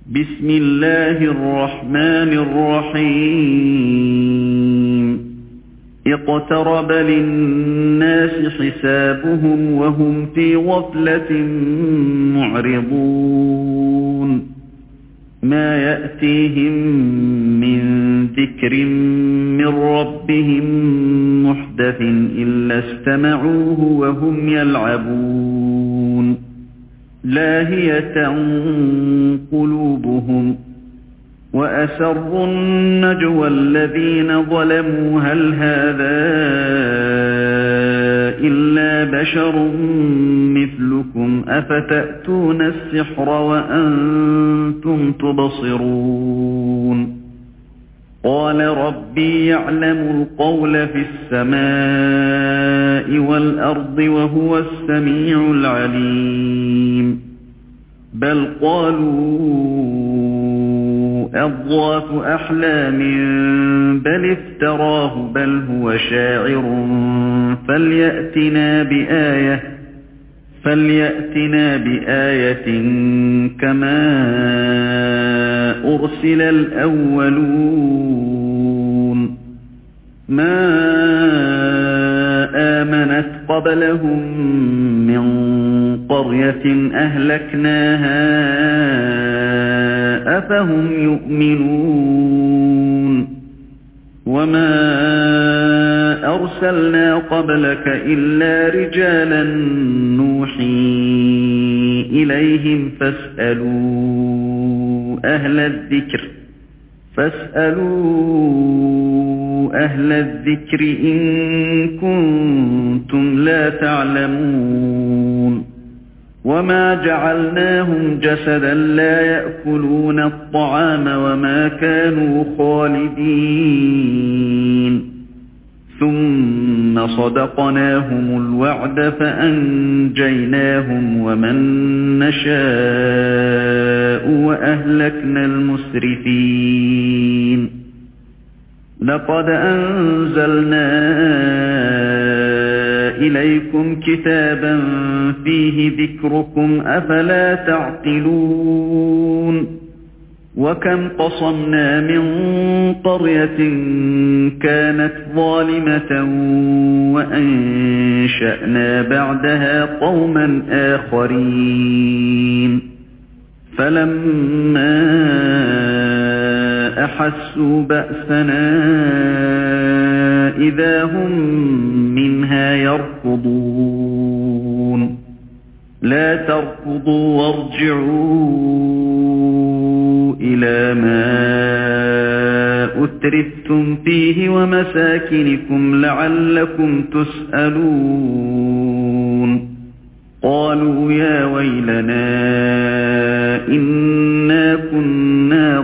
بسم الله الرحمن الرحيم اقترب للناس حسابهم وهم في غفلة معرضون ما يأتيهم من ذكر من ربهم محدث إلا استمعوه وهم يلعبون لاهية قلوبهم وأسروا النجوى الذين ظلموا هل هذا إلا بشر مثلكم أفتأتون السحر وأنتم تبصرون قال ربي يعلم القول في السماء والأرض وهو السميع العليم بل قالوا أضغاث أحلام بل افتراه بل هو شاعر فليأتنا بآية كما أرسل الأولون ما آمنت قبلهم من قرية أهلكناها أفهم يؤمنون وما أرسلنا قبلك إلا رجالا نوحي إليهم فاسألوا أهل الذكر إن كنتم لا تعلمون وما جعلناهم جسدا لا يأكلون الطعام وما كانوا خالدين ثم صدقناهم الوعد فأنجيناهم ومن نشاء وأهلكنا المسرفين لقد أنزلنا إليكم كتابا فيه ذكركم أفلا تعقلون وكم قصمنا من قرية كانت ظالمة وأنشأنا بعدها قوما آخرين فلما أحسوا بأسنا إذا هم منها يركضون لا تركضوا وارجعوا إلى ما أترفتم فيه ومساكنكم لعلكم تسألون قالوا يا ويلنا إنا كنا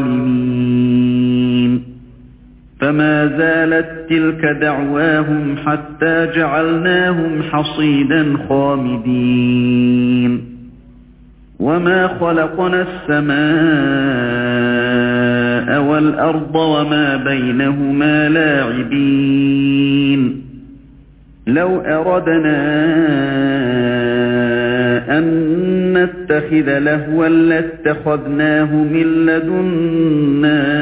ظالمين فما زالت تلك دعواهم حتى جعلناهم حصيدا خامدين وما خلقنا السماء والأرض وما بينهما لاعبين لو أردنا أن نتخذ لهوا لاتخذناه من لدنا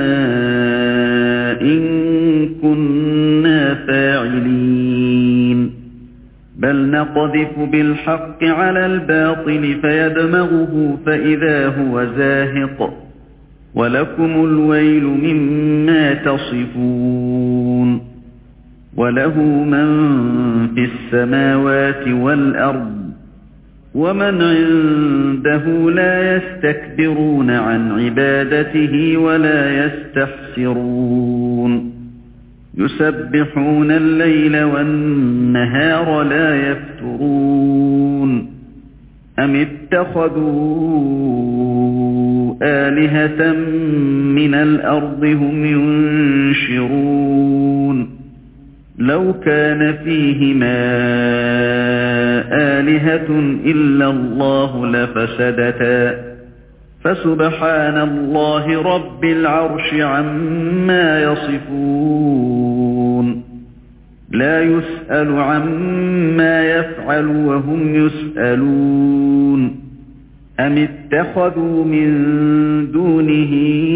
إن كنا فاعلين بل نقذف بالحق على الباطل فيدمغه فإذا هو زاهق ولكم الويل مما تصفون وله من في السماوات والأرض ومن عنده لا يستكبرون عن عبادته ولا يستحسرون يسبحون الليل والنهار لا يفترون أم اتخذوا آلهة من الأرض هم ينشرون لو كان فيهما آلهة إلا الله لفسدتا فسبحان الله رب العرش عما يصفون لا يسأل عما يفعل وهم يسألون أم اتخذوا من دونه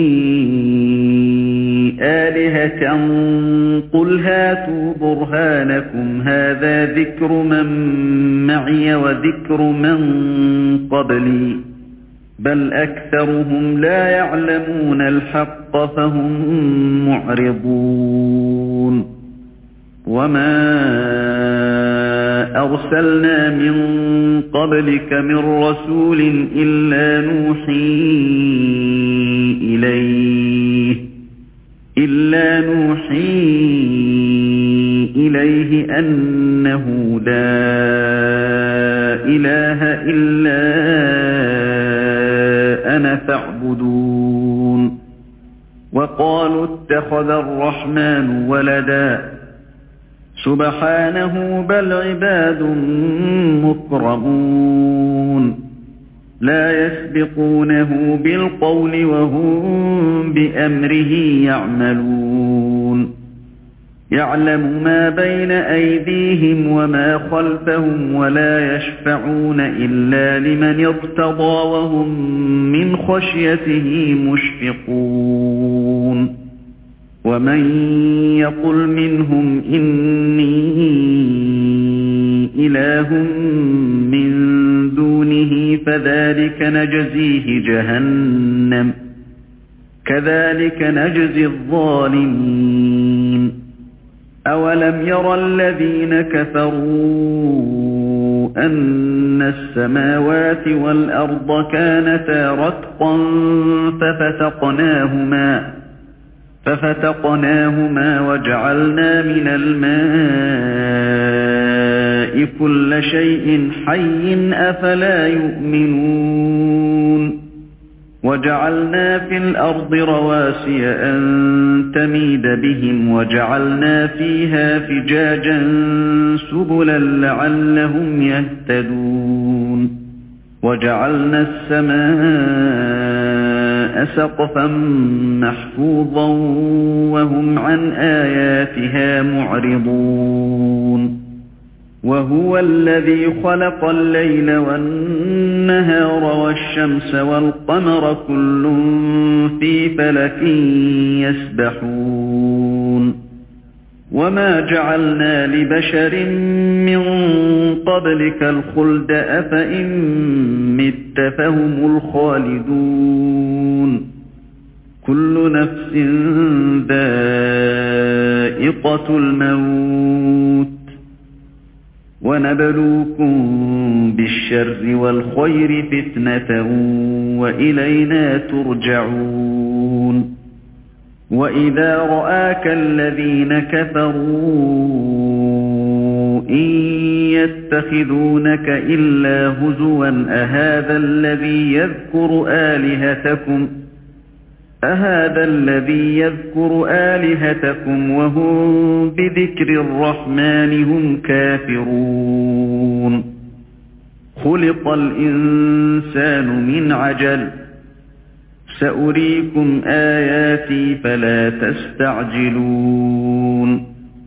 آلهة قل هاتوا برهانكم هذا ذكر من معي وذكر من قبلي بل أكثرهم لا يعلمون الحق فهم معرضون وما أرسلنا من قبلك من رسول إلا نوحي إليه أنه لا إله إلا أنا فاعبدون وقالوا اتخذ الرحمن ولدا سبحانه بل عباد مكرمون لا يسبقونه بالقول وهم بأمره يعملون يعلم ما بين أيديهم وما خلفهم ولا يشفعون إلا لمن ارتضى وهم من خشيته مشفقون ومن يقل منهم إني إله من دونه فذلك نجزيه جهنم كذلك نجزي الظالمين أولم ير الذين كفروا أن السماوات والأرض كانتا رتقا ففتقناهما وجعلنا من الماء كل شيء حي أفلا يؤمنون وجعلنا في الأرض رواسي أن تميد بهم وجعلنا فيها فجاجا سبلا لعلهم يهتدون وجعلنا السماء سقفا محفوظا وهم عن آياتها معرضون وهو الذي خلق الليل والنهار والشمس والقمر كل في فلك يسبحون وما جعلنا لبشر من قبلك الخلد أفإن مت فهم الخالدون كل نفس ذائقة الموت ونبلوكم بالشر والخير فتنة وإلينا ترجعون وإذا رآك الذين كفروا إن يتخذونك إلا هزوا أهذا الذي يذكر آلهتكم وهم بذكر الرحمن هم كافرون خلق الإنسان من عجل سأريكم آياتي فلا تستعجلون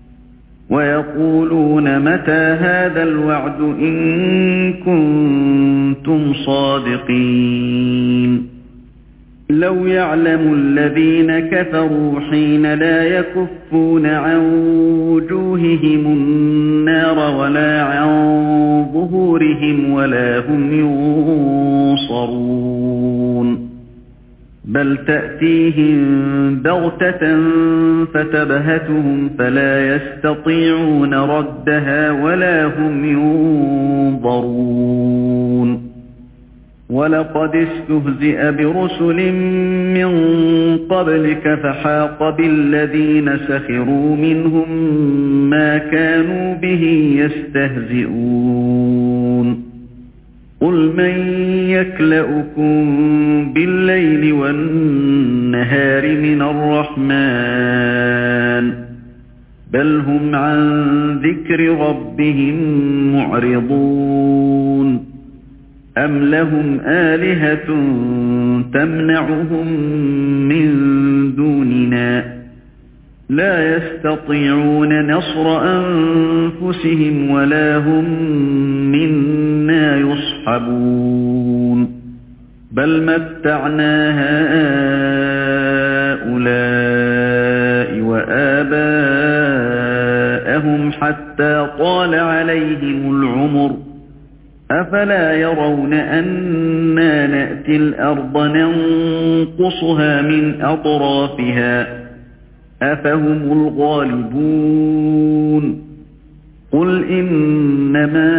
ويقولون متى هذا الوعد إن كنتم صادقين لو يعلم الذين كفروا حين لا يكفون عن وجوههم النار ولا عن ظهورهم ولا هم ينصرون بل تأتيهم بغتة فتبهتهم فلا يستطيعون ردها ولا هم ينظرون ولقد استهزئ برسل من قبلك فحاق بالذين سخروا منهم ما كانوا به يستهزئون قل من يكلؤكم بالليل والنهار من الرحمن بل هم عن ذكر ربهم معرضون أم لهم آلهة تمنعهم من دوننا لا يستطيعون نصر أنفسهم ولا هم منا يصحبون بل متعنا هؤلاء وآباءهم حتى طال عليهم العمر أفلا يرون أنا نأتي الأرض ننقصها من أطرافها أفهم الغالبون قل إنما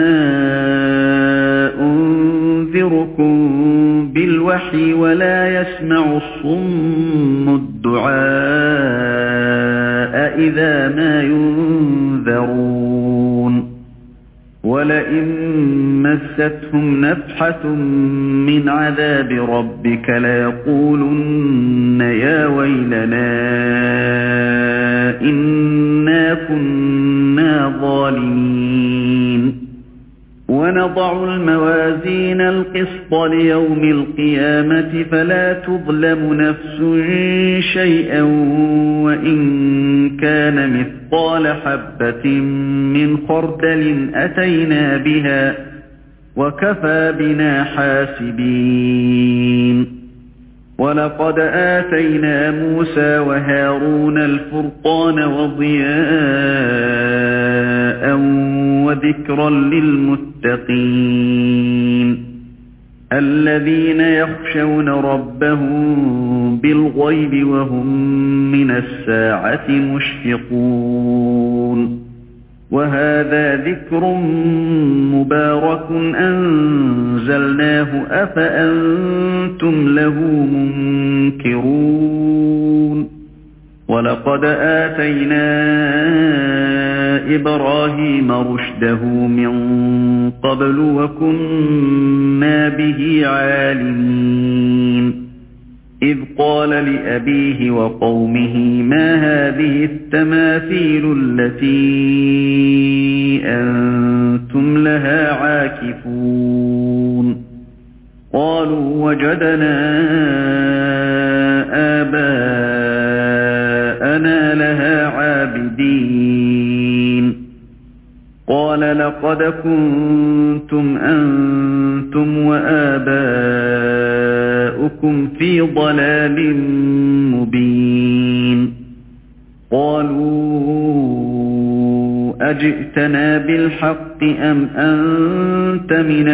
أنذركم بالوحي ولا يسمع الصم الدعاء إذا ما ينذرون ولئن مستهم نفحة من عذاب ربك ليقولن يا ويلنا إنا كنا ظالمين ونضع الموازين القسط ليوم القيامة فلا تظلم نفس شيئا وإن كان مثقال حبة من خردل أتينا بها وكفى بنا حاسبين ولقد آتينا موسى وهارون الفرقان وضياء وذكرا للمتقين الذين يخشون ربهم بالغيب وهم من الساعة مشفقون وهذا ذكر مبارك أنزلناه أفأنتم له منكرون ولقد آتينا إبراهيم رشده من قبل وكنا به عالمين إذ قال لأبيه وقومه ما هذه التماثيل التي أنتم لها عاكفون قالوا وجدنا آباءنا لها عابدين قال لقد كنتم أنتم وآباؤكم في ضلال مبين قالوا أجئتنا بالحق أم أنت من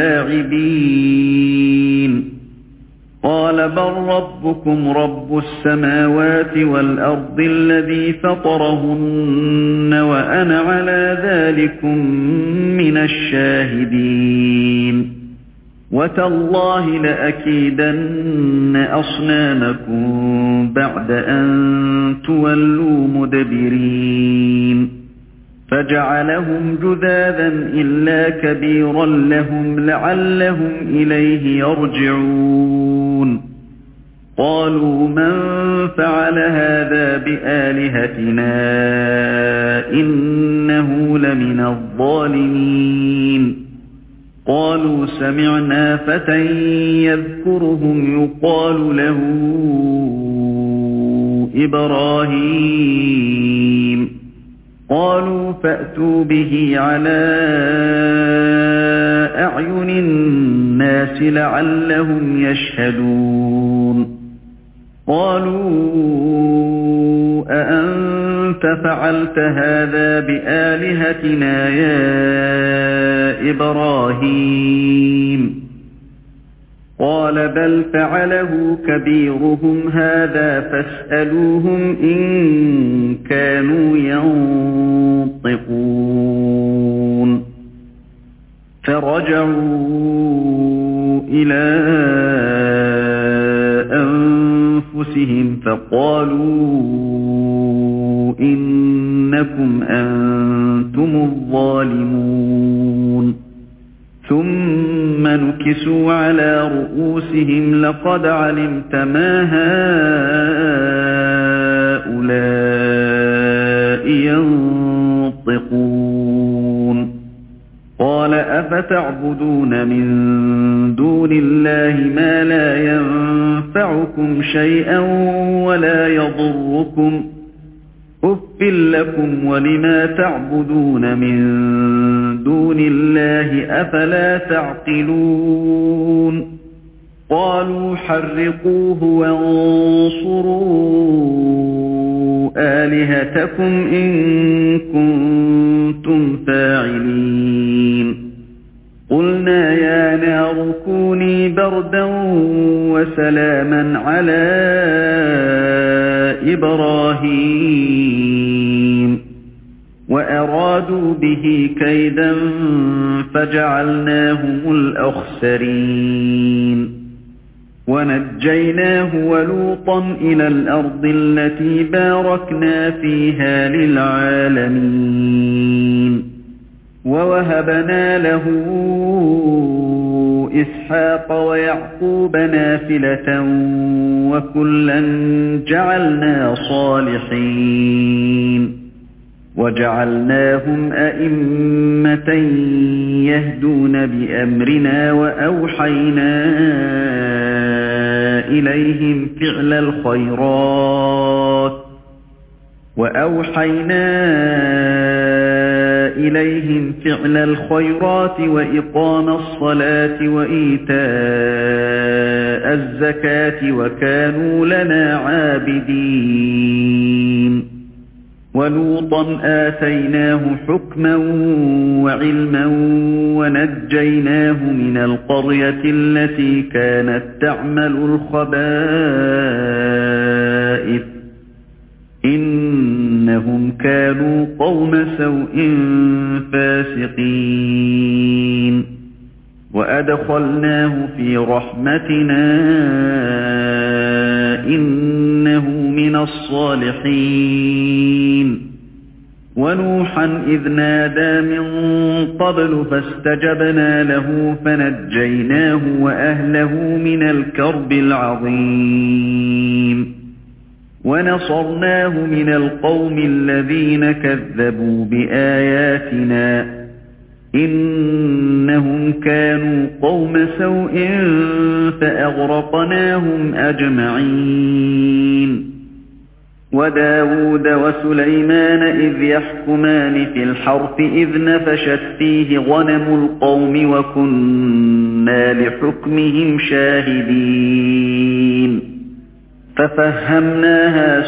اللاعبين قال بل ربكم رب السماوات والأرض الذي فطرهن وأنا على ذلكم من الشاهدين وتالله لأكيدن أصنامكم بعد أن تولوا مدبرين فجعلهم جذاذا إلا كبيرا لهم لعلهم إليه يرجعون قالوا من فعل هذا بآلهتنا إنه لمن الظالمين قالوا سمعنا فتى يذكرهم يقال له إبراهيم قالوا فأتوا به على أعين الناس لعلهم يشهدون قالوا أأنت فعلت هذا بآلهتنا يا إبراهيم قال بل فعله كبيرهم هذا فاسألوهم إن كانوا ينطقون فرجعوا إلى أنفسهم فقالوا إنكم أنتم الظالمون ثم نكسوا على رؤوسهم لقد علمت ما هؤلاء ينطقون قال أفتعبدون من دون الله ما لا ينفعكم شيئا ولا يضركم أُفٍّ لكم ولما تعبدون من دون الله أفلا تعقلون قالوا حرقوه وانصروا آلهتكم إن كنتم فاعلين قلنا يا نار كوني بردا وسلاما على إبراهيم وأرادوا به كيدا فجعلناهم الأخسرين ونجيناه ولوطا إلى الأرض التي باركنا فيها للعالمين ووهبنا له إسحاق ويعقوب نافلة وكلا جعلنا صالحين وجعلناهم أئمة يهدون بأمرنا وأوحينا إليهم فعل الخيرات وإقام الصلاة وإيتاء الزكاة وكانوا لنا عابدين ولوطا آتيناه حكما وعلما ونجيناه من القرية التي كانت تعمل الخبائث إنهم كانوا قوم سوء فاسقين وأدخلناه في رحمتنا إنه من الصالحين ونوحا إذ نادى من قبل فاستجبنا له فنجيناه وأهله من الكرب العظيم ونصرناه من القوم الذين كذبوا بآياتنا إنهم كانوا قوم سوء فأغرقناهم أجمعين وداود وسليمان إذ يحكمان في الحرث إذ نفشت فيه غنم القوم وكنا لحكمهم شاهدين ففهمناها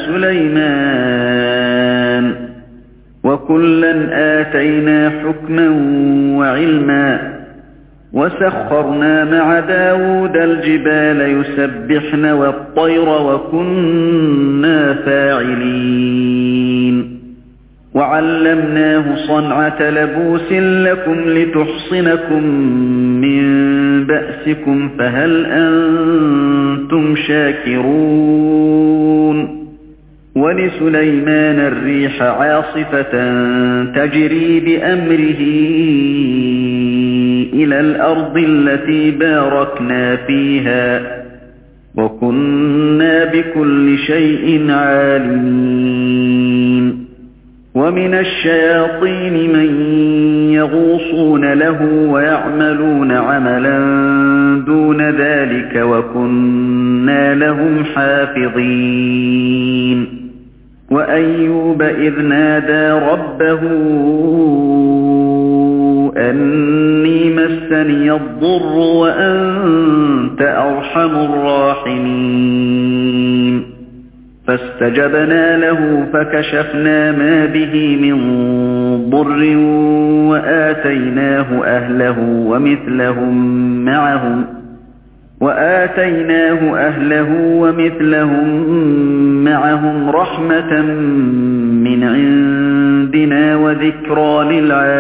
سليمان وكلا آتينا حكما وعلما وسخرنا مع داود الجبال يسبحن والطير وكنا فاعلين وعلمناه صنعة لبوس لكم لتحصنكم من بأسكم فهل أنتم شاكرون ولسليمان الريح عاصفة تجري بأمره إلى الأرض التي باركنا فيها وكنا بكل شيء عالمين ومن الشياطين من يغوصون له ويعملون عملا دون ذلك وكنا لهم حافظين وأيوب إذ نادى ربه أني مسني الضر وأنت أرحم الراحمين فاستجبنا له فكشفنا ما به من ضر وآتيناه أهله ومثلهم معهم رحمة من عندنا وذكرى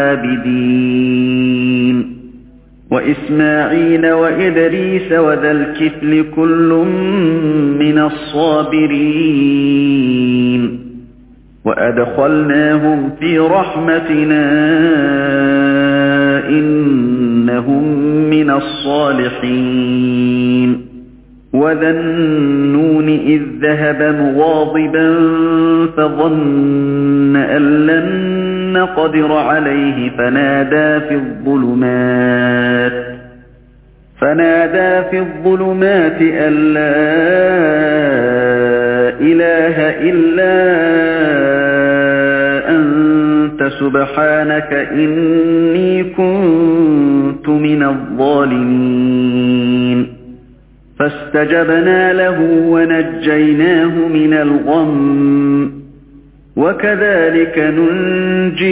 للعابدين وإسماعيل وإدريس وذا الكفل كل من الصابرين وأدخلناهم في رحمتنا إنهم من الصالحين وذا النون إذ ذهب مغاضبا فظن أن لن نقدر عليه فنادى في الظلمات أن لا إله إلا أنت سبحانك إني كنت من الظالمين فاستجبنا له ونجيناه من الغم وكذلك ننجي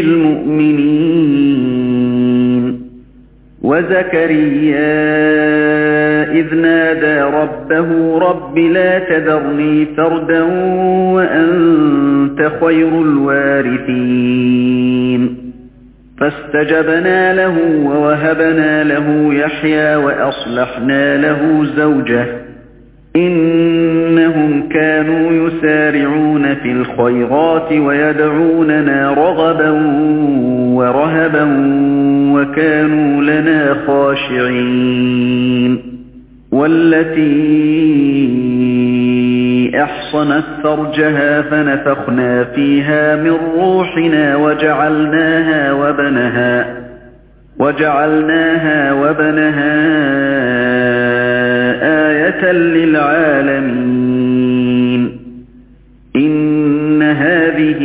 المؤمنين وزكريا إذ نادى ربه رب لا تذرني فردا وأنت خير الوارثين فاستجبنا له ووهبنا له يحيى وأصلحنا له زوجه إنهم كانوا يسارعون في الخيرات ويدعوننا رغبا ورهبا وكانوا لنا خاشعين والتي أحصنت فرجها فنفخنا فيها من روحنا وجعلناها وبنها آية للعالمين إن هذه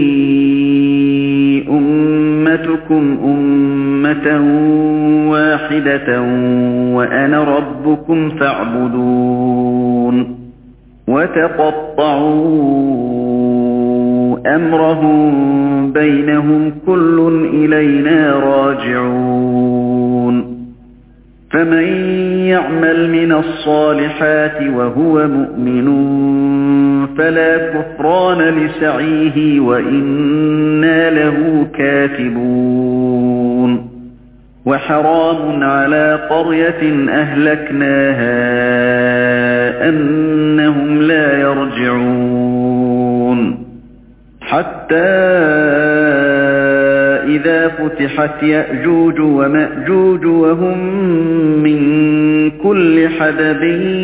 أمتكم أمة واحدة وأنا ربكم فاعبدون وتقطعوا أمرهم بينهم كل إلينا راجعون فمن يعمل من الصالحات وهو مؤمن فلا كفران لسعيه وإنا له كاتبون وحرام على قرية أهلكناها أنهم لا يرجعون حتى إذا فتحت يأجوج ومأجوج وهم من كل حدب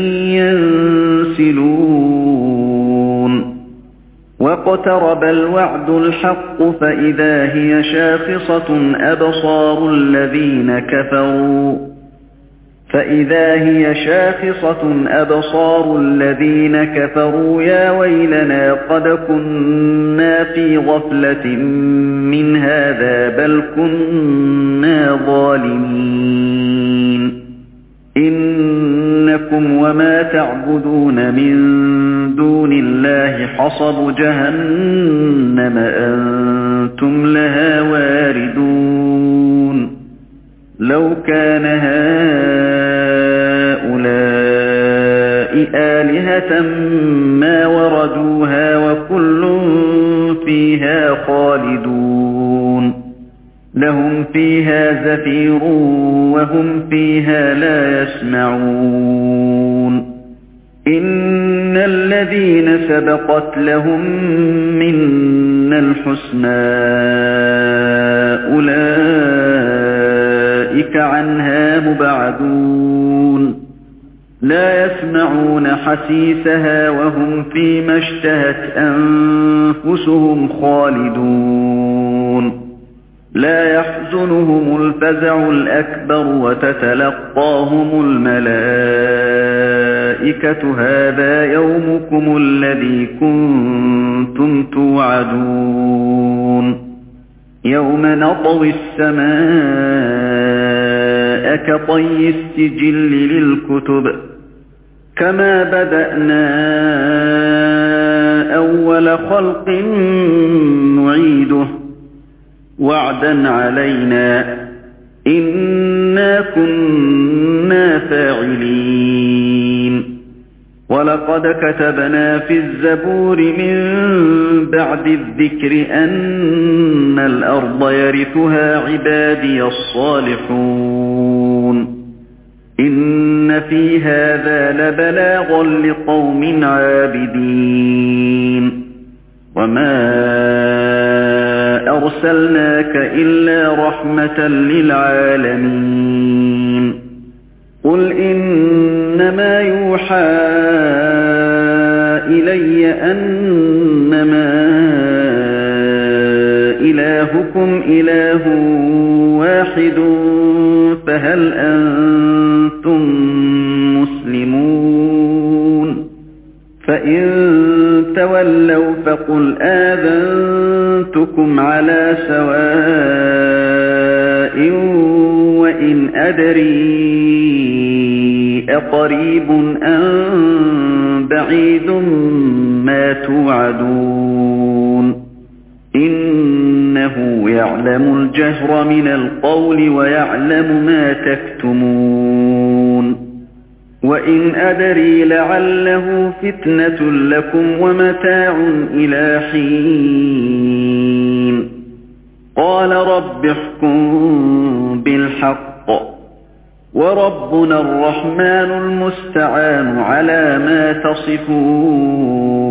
ينسلون واقترب الوعد الحق فإذا هي شاخصة أبصار الذين كفروا يا ويلنا قد كنا في غفلة من هذا بل كنا ظالمين إنكم وما تعبدون من دون الله حصب جهنم أنتم لها واردون لو كان هؤلاء آلهة ما وردوها وكل فيها خالدون لهم فيها زفير وهم فيها لا يسمعون إن الذين سبقت لهم منا الحسنى أولئك عنها مبعدون لا يسمعون حسيسها وهم فيما اشتهت أنفسهم خالدون لا يحزنهم الفزع الأكبر وتتلقاهم الملائكة هذا يومكم الذي كنتم توعدون يوم نطوي السماء كطي السجل للكتب كما بدأنا أول خلق نعيده وعدا علينا إنا كنا فاعلين ولقد كتبنا في الزبور من بعد الذكر أن الأرض يرثها عبادي الصالحون إن في هذا لبلاغا لقوم عابدين وما أرسلناك إلا رحمة للعالمين قل إنما يوحى إلي أنما إلهكم إله واحد فهل أنتم مسلمون فإن تولوا فقل آذنتكم على سواء وإن أدري أقريب أم بعيد ما توعدون إنه يعلم الجهر من القول ويعلم ما تكتمون وإن أدري لعله فتنة لكم ومتاع إلى حين قال رب احكم بالحق وربنا الرحمن المستعان على ما تصفون